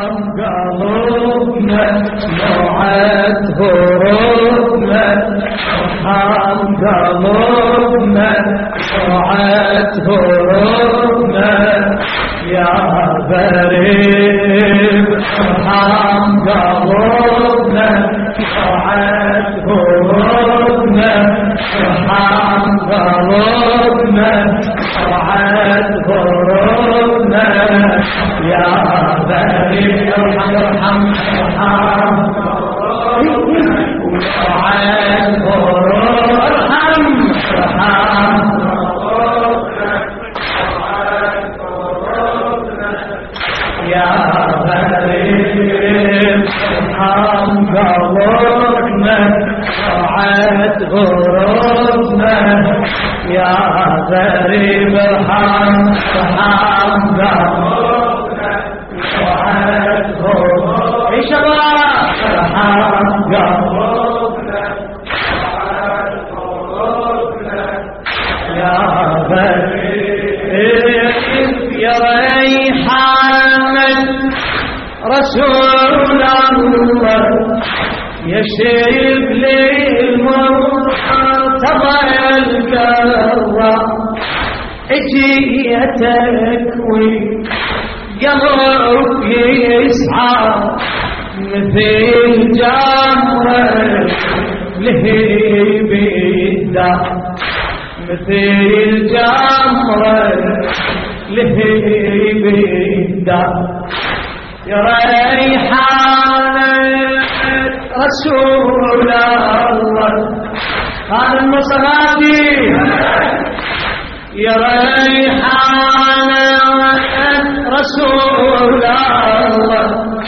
قلوبنا موعد هروبنا ارحم قلوبنا موعد هروبنا يا غريب ارحم قلوبنا موعد هروبنا ارحم قلوبنا موعد هروبنا يا غريب ارحم موعد هروبنا يا غريب ارحم قلوبنا موعد غروبنا يا غريب ارحم قلوبنا موعد غروبنا يا شباب ارحم قلوبنا موعد غروبنا يا غريب يا ريحان رسول الله يشيب لي المرتضى القرى اجيتك وقلب يسعى مثل جمرة لهيب الدار مثل جمرة لهيب الدار يا ريحان رسول الله قال المصلاتي يا ريحان رسول الله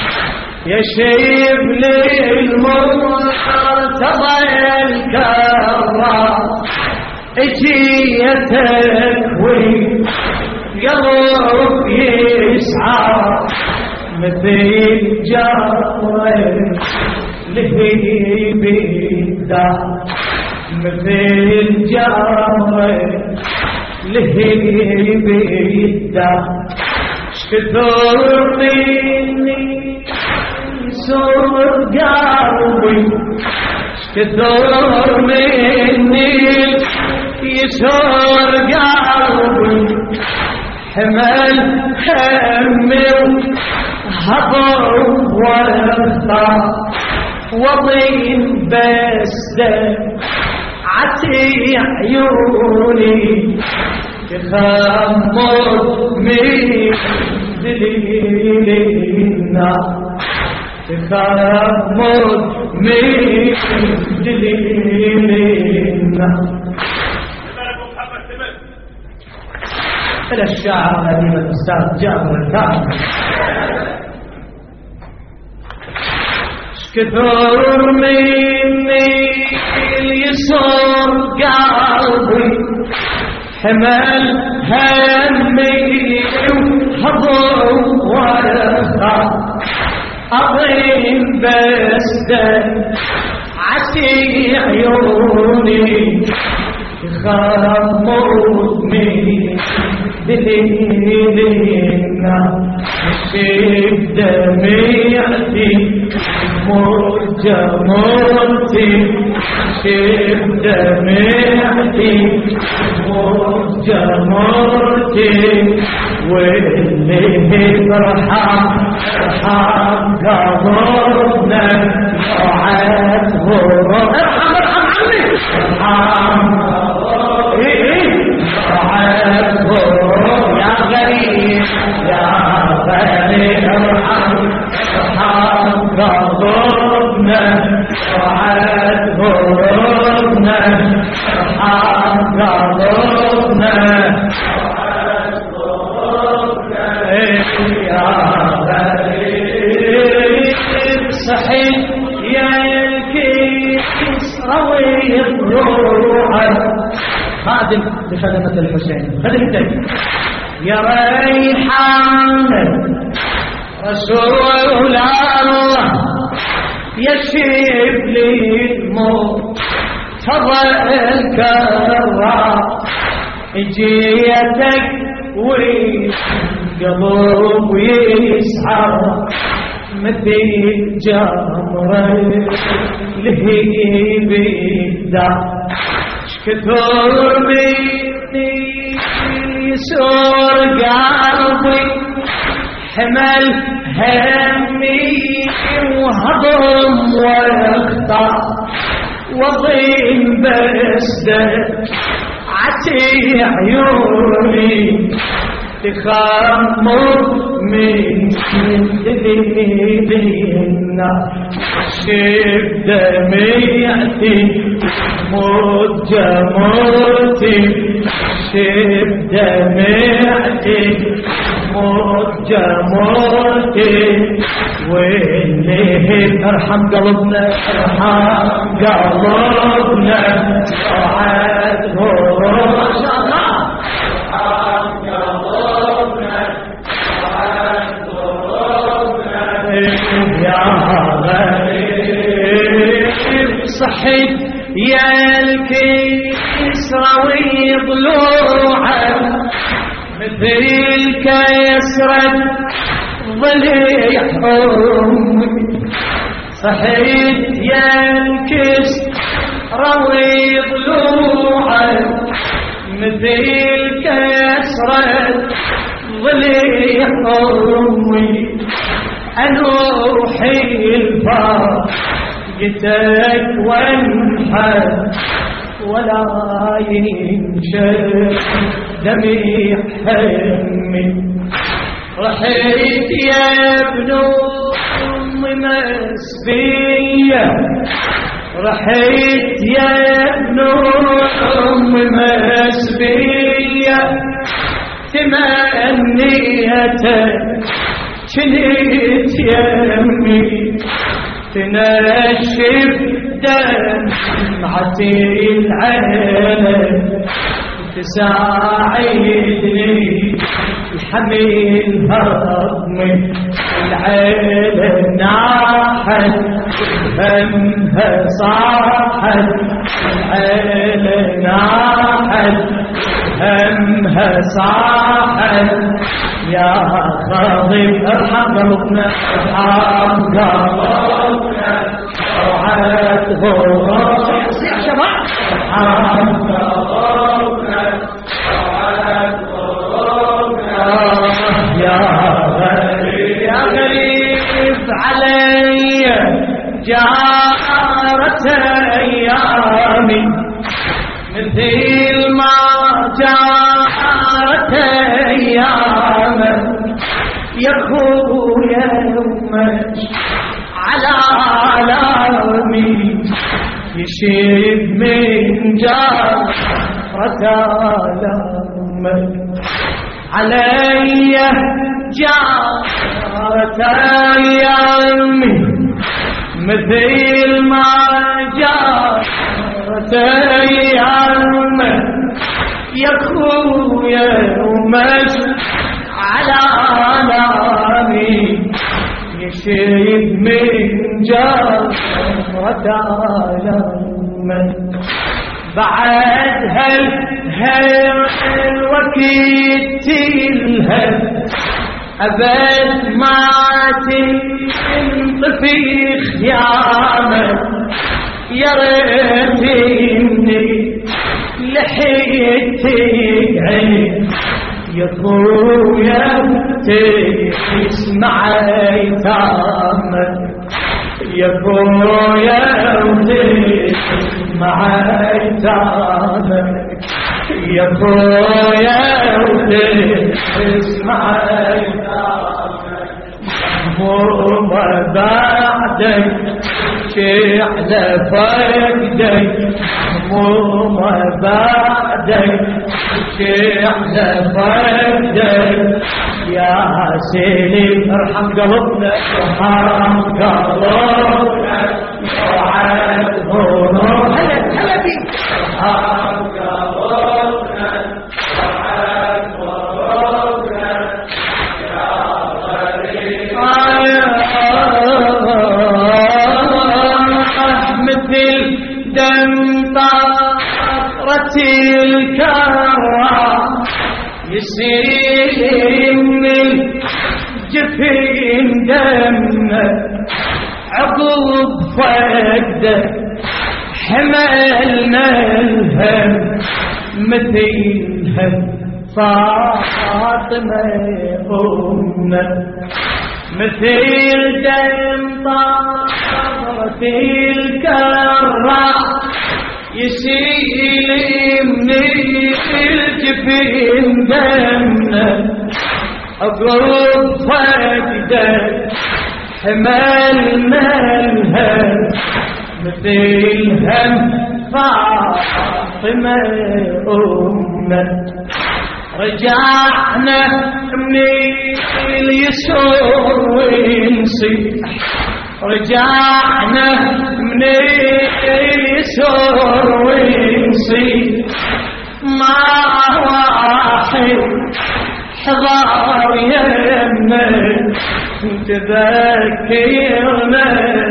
يشيب لي المرتضى الكرام اجيتك وقلب يسعى مثل جمرة لهيب الدار مثل جمرة لهيب الدار شكثر مني يسر قلبي شكثر مني يسر قلبي حمل همي هضر واختار وطين بس عتي عيوني تخمر من دليلنا تخمر من دليلنا إلى الشاعر الأديب الأستاذ جابر الثاني كثر مني اليسر قلبي حمل همي وحضر ورخا أضيم بس عتي عيوني خمرني دليلنا شيب دميعتي مرجمرتي شيب دميعتي مرجمرتي واللي ارحم قبرنا وعاد غرب ارحم عمي ارحم وعاد غرب يا غريب يا غريب ارحم قبرنا وعاد غربنا ارحم قبرنا يا غريب صحيح يا الكيس روي الروح خادم بخدمة الحسين خدمتك يا ريحان رسول الله يشيب لي الموت تظلك الراء اجيتك وقلب يسعر مثل جمرة لهيب الدار شكثر مني يسور قلبي حمل همي وهضم واختار وضيم بسدك عتي عيوني تخمر من دليلنا شف دميعتي موت جمرتي شف دميعتي موت جمرتي واللي ارحم قلبنا ارحم قلبنا وعد ما شاء الله يا غريب صحيت يا الكسرى وضلوعه مثل الكسرة ضليع أمي صحيت يا الكسرى وضلوعه مثل الكسرة ضليع أمي أنوحي الفاقتك وانحر ولا ينشر دمي حمي رحيت يا ابن أم مسبية رحيت يا ابن أم مسبية تمنيتك شنيت يمي تنشف دمعتي العين تساعدني الحميل هرمي العين ناحت همها صاحت العين ناحت همها صاحت يا خاضب ارحم قلبنا ارحم قلبنا وعد غرور يا شباب ارحم قلبنا وعد غرورنا يا غريب علي جارت ايامي مثل ما جارت ايامك يا خويا يمك على علامي يشيب من جارت آلامك علي جارت ايامي مثل ما جارت ايامك يا خويا ومش على نامي يشيب من جارة عالمك بعد هالوقت تلهب أبد ما تنطفي خيامك يا ريت إني لحيتي عين يا خويا تسمع ايتامك يا خويا تسمع ايتامك يا خويا تسمع ايتامك وما بعدك شعل فقدك وما بعدك شعل فقدك يا سيدي ارحم قلبنا ارحم قلبنا وعد غرور هلا بيك ارحم قلبنا وعد غرورنا يا غريب مثل دم طارت الكرام يسيل من جفين دم دمنا عقب فقدك حملنا الهم مثلها فاطمة أمنا مثل دم طارت الكرة يسيل من الجفين دمنا عقب فقدك حملنا الهم مثلهم فاطمة أمنا رجعنا من اليسور ونصيح رجعنا من اليسور ونصيح ما واحد حضار يمنا تذكرنا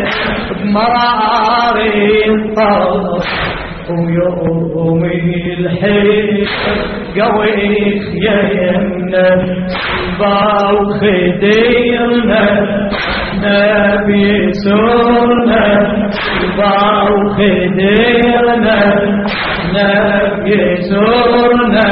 بمرار الطرف ويوم الحيط قويت يمنا باو خديرنا نبي سورنا باو خديرنا نبي سورنا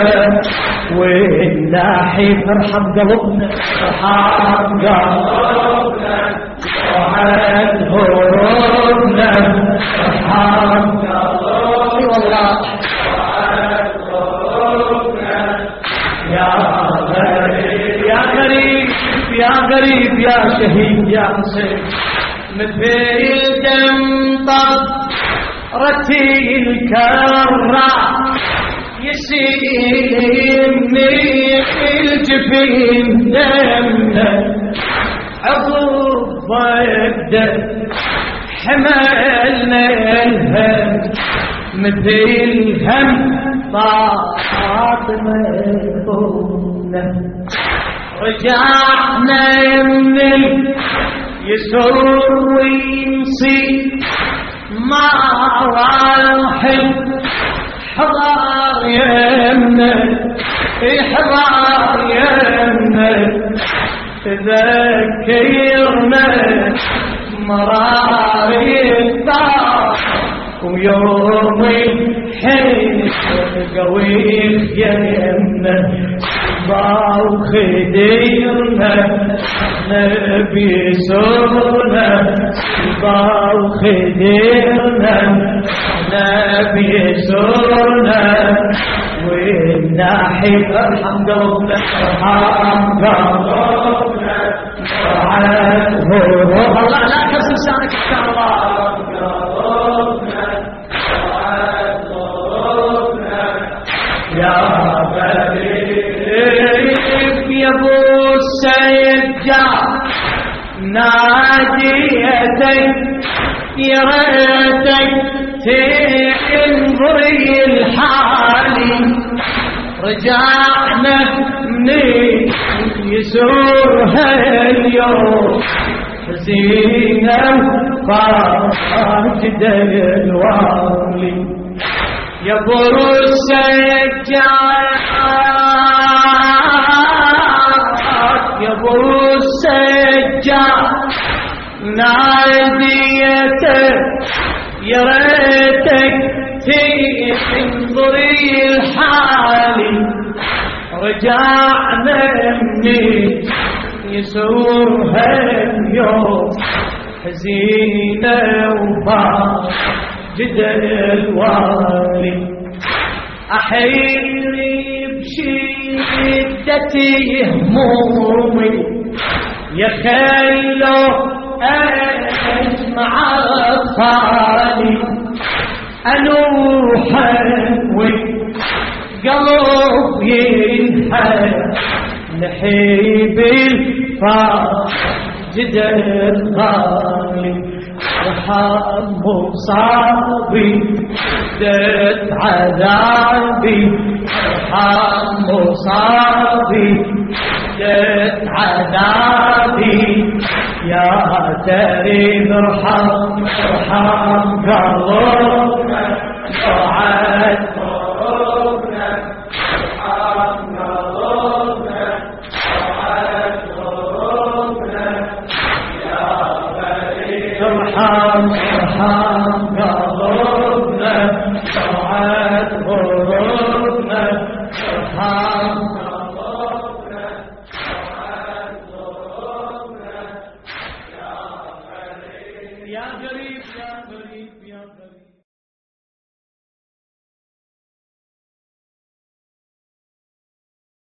واللاحي ارحم قلبنا ارحم قلبنا وعد هروبنا ارحم قلبي والله وعد هروبنا يا غريب يا غريب يا غريب يا شهيد يا حسين مثل دم طرت الكرة يسيلني الجفين دمنا عقب ضدك حملنا الهم مثل هم فاطمة أمنا رجعنا من اليسور ونصيب ما راحل حضار يمنا حضار يمنا تذكرنا مرار الدار ويوم الحين قويت يمنا باو خديرنا نبي سورنا باو خديرنا نبي سورنا والناحي ارحم قلبنا ارحم قلبنا وعد هروب الله لا كسر لسانك ان شاء الله وعد هروبنا يا غريب يا ابو السجاد ناديتك يا ريتك تنظري الحالي رجعنا من يسورها اليوم حزينة فاجد الوالي يا ابو السجاد يا ابو السجاد ناديتك يا ريتك تنظري الحالي رجعنا من يسورها اليوم حزينة وفاجد الوالي أحيري بشدتي همومي يا خيلو أسمع أطفالي أنوح وقلب ينحل نحيب الفاجد الغالي ارحم مصابي دت عذابي ارحم مصابي دت عذابي يا كريم ارحم ارحم قلوبنا وعد قلوبنا ارحم قلوبنا وعد قلوبنا يا ارحم ارحم قلوبنا طلعت غروبنا ارحم قلوبنا طلعت غروبنا يا غريب يا غريب يا غريب يا غريب